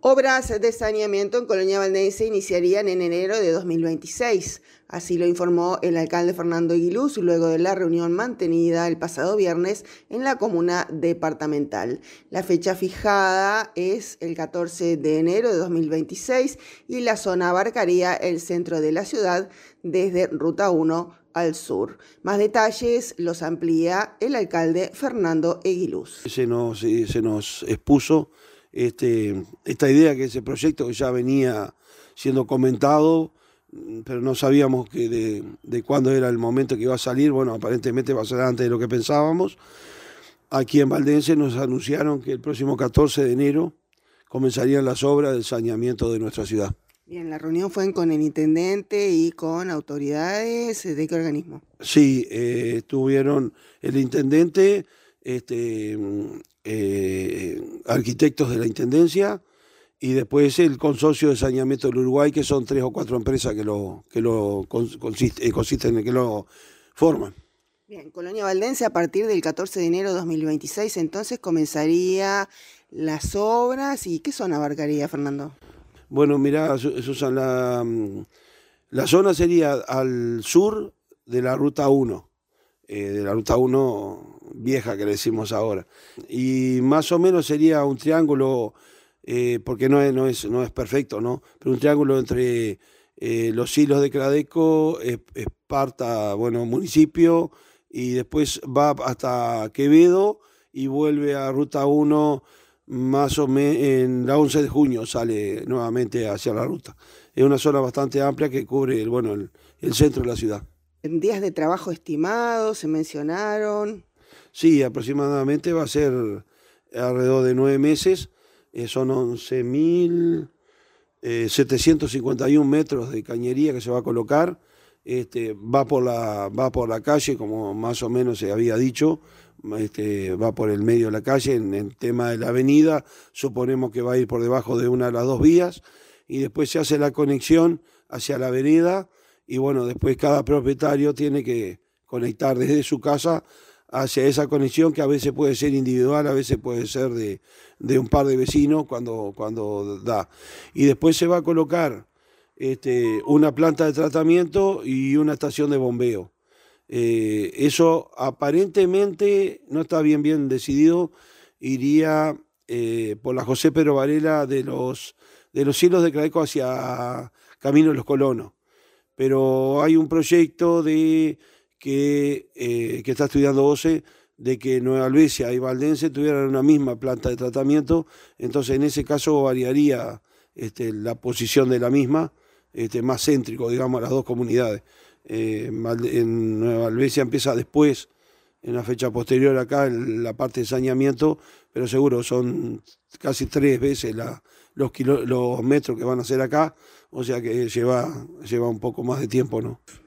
Obras de saneamiento en Colonia Valdense iniciarían en enero de 2026. Así lo informó el alcalde Fernando Aguiluz luego de la reunión mantenida el pasado viernes en la comuna departamental. La fecha fijada es el 14 de enero de 2026 y la zona abarcaría el centro de la ciudad desde Ruta 1 al sur. Más detalles los amplía el alcalde Fernando Aguiluz. Se nos expuso esta idea, que ese proyecto que ya venía siendo comentado, pero no sabíamos de cuándo era el momento que iba a salir. Bueno, aparentemente va a ser antes de lo que pensábamos. Aquí en Valdense nos anunciaron que el próximo 14 de enero comenzarían las obras del saneamiento de nuestra ciudad. Bien, la reunión fue con el intendente y con autoridades ¿de qué organismo? Sí, estuvieron el intendente, arquitectos de la intendencia y después el consorcio de saneamiento del Uruguay, que son 3 o 4 empresas consisten en que lo forman. Bien, Colonia Valdense a partir del 14 de enero de 2026 entonces comenzaría las obras. ¿Y qué zona abarcaría, Fernando? Bueno, mirá, Susan, la zona sería al sur de la Ruta 1, de la Ruta 1 vieja que le decimos ahora. Y más o menos sería un triángulo, porque no es perfecto, ¿no? Pero un triángulo entre los Silos de Cradeco, Esparta, bueno, municipio, y después va hasta Quevedo y vuelve a Ruta 1, más o menos en la 11 de junio sale nuevamente hacia la ruta. Es una zona bastante amplia que cubre el centro de la ciudad. ¿En días de trabajo estimados se mencionaron? Sí, aproximadamente va a ser alrededor de 9 meses, son 11.751 metros de cañería que se va a colocar. Va por la calle, como más o menos se había dicho, va por el medio de la calle. En el tema de la avenida, suponemos que va a ir por debajo de una de las 2 vías, y después se hace la conexión hacia la vereda, y bueno, después cada propietario tiene que conectar desde su casa hacia esa conexión, que a veces puede ser individual, a veces puede ser de un par de vecinos cuando da. Y después se va a colocar una planta de tratamiento y una estación de bombeo. Eso aparentemente no está bien decidido, iría por la José Pedro Varela de los Silos de Cradeco hacia Camino de los Colonos. Pero hay un proyecto que está estudiando OCE, de que Nueva Albesia y Valdense tuvieran una misma planta de tratamiento. Entonces en ese caso variaría la posición de la misma, más céntrico, digamos, las 2 comunidades. En Nueva Albesia empieza después, en la fecha posterior acá, la parte de saneamiento, pero seguro son casi 3 veces los metros que van a hacer acá, o sea que lleva un poco más de tiempo, ¿no?